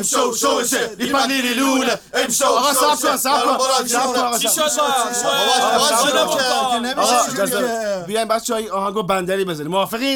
امشو شوشه لیپنیری لونه امشو آقا صبر کن چی شد بیاین بچه‌ها آهنگو بندری بزنیم موافقین؟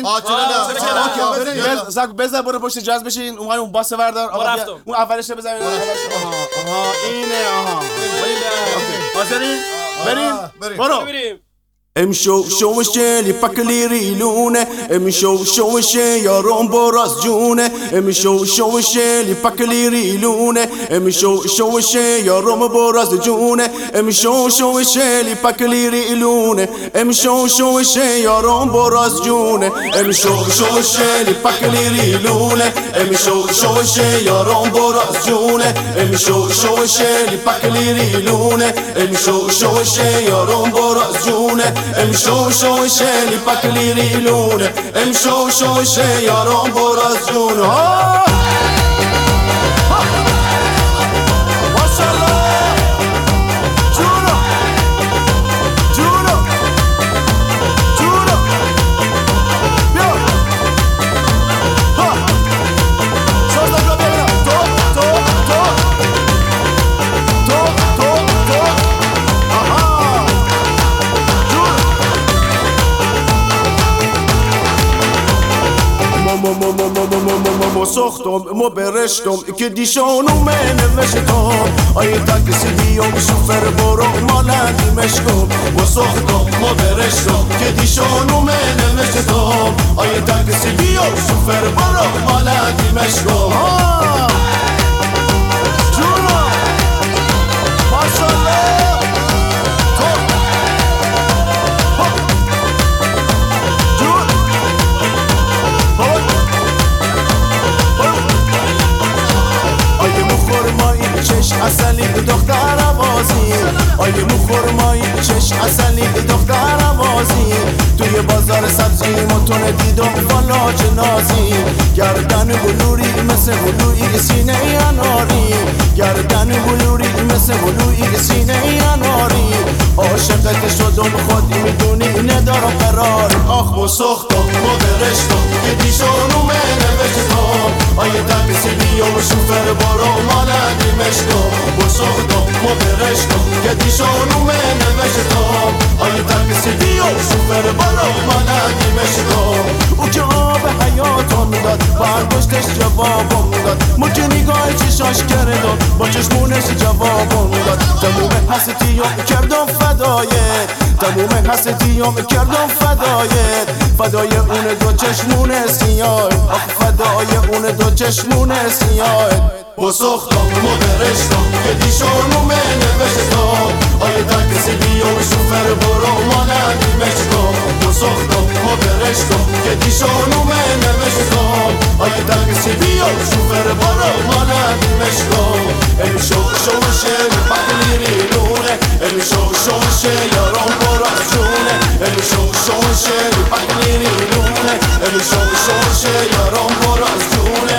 بزن برو پشت جاز بشین اون باس بردار آقا اون اولش بزنین آها اینه آها حاضرین بریم برو امشو شوشه لیپکلی ریلونه امشو شوشه یارم براز جونه امشو شوشه لیپکلی ریلونه امشو شوشه یارم براز جونه امشو شوشه لیپکلی ریلونه امشو شوشه یارم براز جونه امشو شوشه لیپکلی ریلونه امشو شوشه یارم براز جونه امشو شوشه لیپکلی ریلونه امشو شوشه یارم براز جونه امشو شوشه لیپکلی ریلونه امشو شوشه یارم براز جونه ساختم ما برشتم که دیشانو نوشتم آیه تاکسی بیام شوفر برو مالندی مشکم ما ساختم ما برشتم که دیشانو نوشتم آیه تاکسی بیام شوفر برو مالندی مشکم جونا ماشالله اصلی دختر آوازی آیه مخورمایی چش اصلی دختر آوازی توی بازار سبزی متون دیدم والا جنازی گردن بلوری مثل بلوی سینه اناری گردن بلوری مثل بلوی سینه اناری عاشقت شدم خود میدونی ندارم قرار آخ و سختم ما برشتم که دیشانو نوشتم آیه تاکسی بیام شوفر برو مالندی مشتم و سختم ما برشتم که دیشانو نوشتم آیه تاکسی بیام شوفر برو مالندی مشتم او که آب حیاتم داد برداشتش جوابم داد ما که نگاه چشاش کردم با چشمونش جوابم داد تموم حسیتیام کردم فدایت تموم حسیتیام کردم فدای اون دو چشمون سیاه آخ فدای اون دو چشمون سیاه با سختم ما برشتم که دیشانو نوشتم آیه تاکسی بیام شوفر برو مالندی مشکم با سختم ما برشتم که دیشانو نوشتم آیه تاکسی بیام شوفر برو مالندی مشکم امشو شوشه لیپکلی ریلونه امشو شوشه یارم براز جونه امشو شوشه لیپکلی ریلونه امشو شوشه یارم براز جونه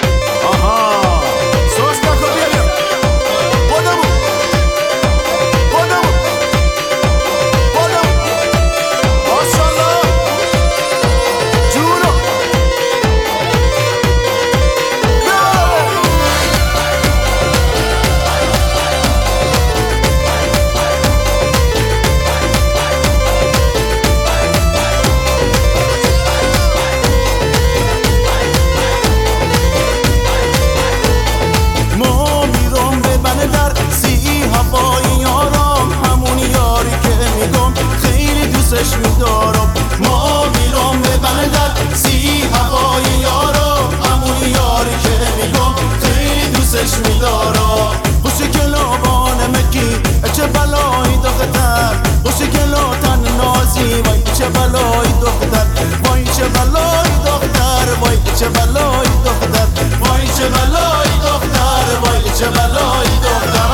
ما میرم به بندر سی هوای یارم همون یاری که میگم خیلی دوستش میدارم خوشی که لابان مکی چه بلایی دختر خوشی که لاتن نازی وای چه بلایی دختر وای چه بلایی دختر وای چه بلایی دختر وای چه بلایی دختر وای چه بلایی دختر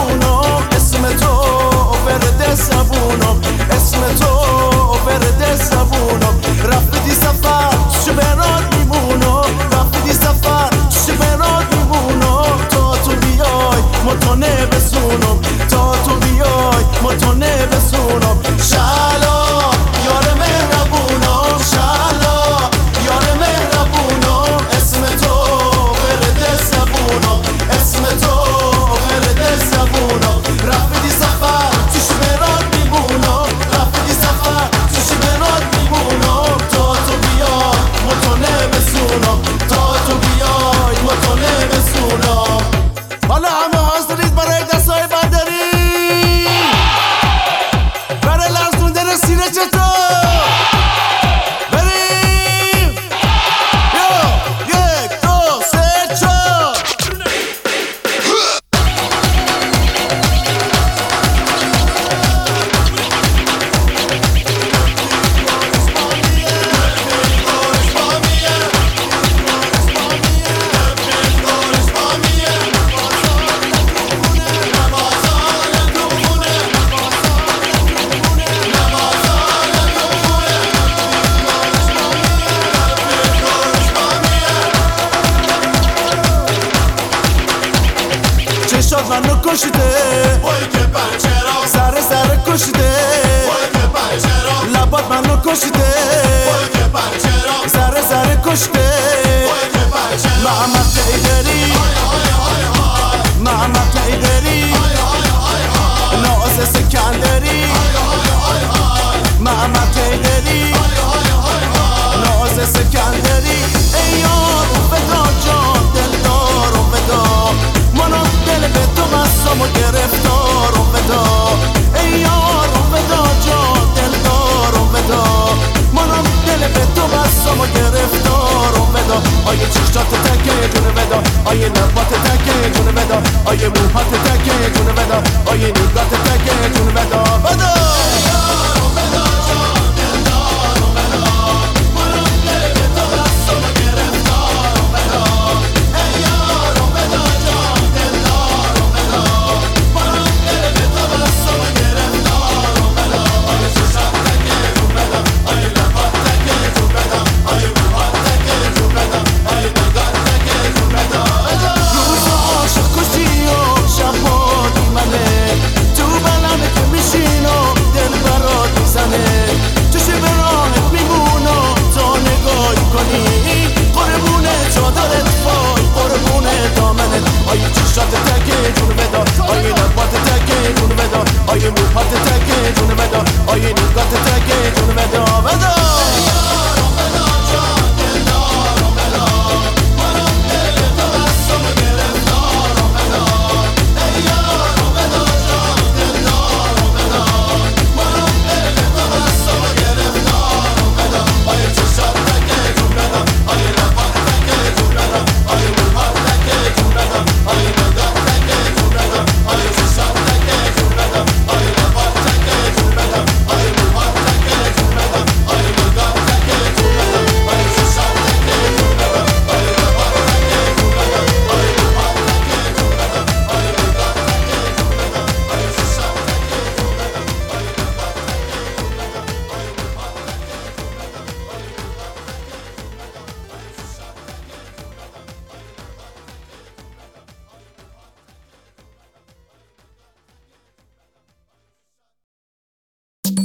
اسم تو ورد کشیده وای که پنچرا سر کشیده وای که پنچرا لبات منو کشیده وای که پنچرا سر کشیده وای که پنچرا محمد تیدری محمد تیدری ناز سکندری محمد تیدری ناز سکندری ای یار فدا جان دلدار و فدا منو دل به تو بستم و گرفتار و فدا ای یار فدا جان دلدار و فدا منو دل به تو بستم و گرفتار و فدا آیه چشات تکه جون فدا آیه لبات تکه جون فدا آیه موهات تکه جون فدا آیه نگات تکه جون فدا فدا آیه موهات تکه جون بدا آیه نگات تکه